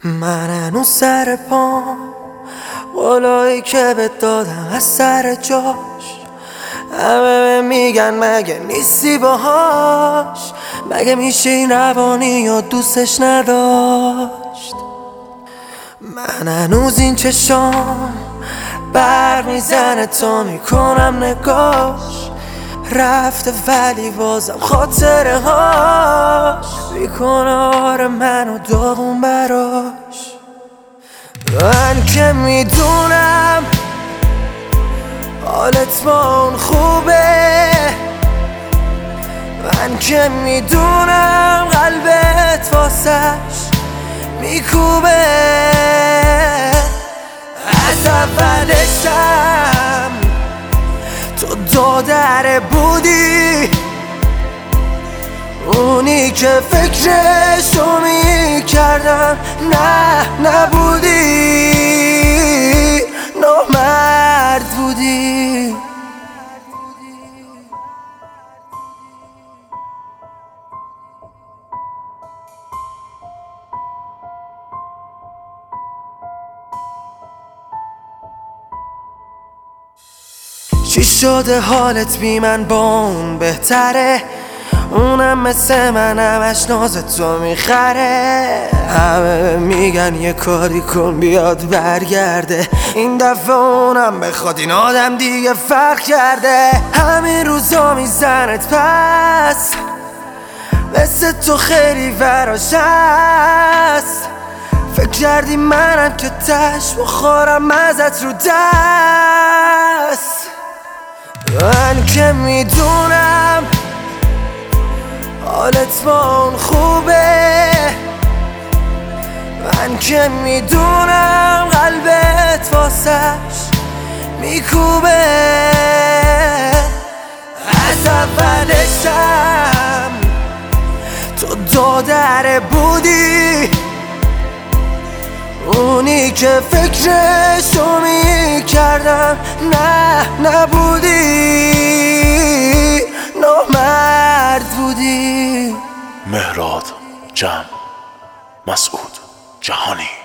من هنوز سر پام، قولایی که بهت دادم از سر جاش. همه میگن مگه نیستی باهاش، مگه میشه این روانی یا دوستش نداشت. من هنوز این چشام بر میزنه تا میکنم نگاش، رفته ولی بازم خاطره هاش میکنه آره منو داغون براش. من که میدونم حالت با اون خوبه، من که میدونم قلبت واسش میکوبه. از اولشم تو دادره بودی، اونی که فکرشو میکردم نه نبودی، نامرد بودی. چی شده حالت بی من با اون بهتره؟ اونم مثل من همش ناز تو میخره. همه میگن یه کاری کن بیاد برگرده، این دفعه اونم بخواد این آدم دیگه فرق کرده. همین روزا میزنت پس، مثل تو خیلی براش هست. فکر کردی منم که تش بخورم ازت رو دست. من که میدونم حالت با اون خوبه، من که میدونم قلبت واسش میکوبه. از اولشم تو دادره بودی، اونی که فکرشو میکردم نه نبودی، نامرد بودی. مهراد جمع مسعود جهانی.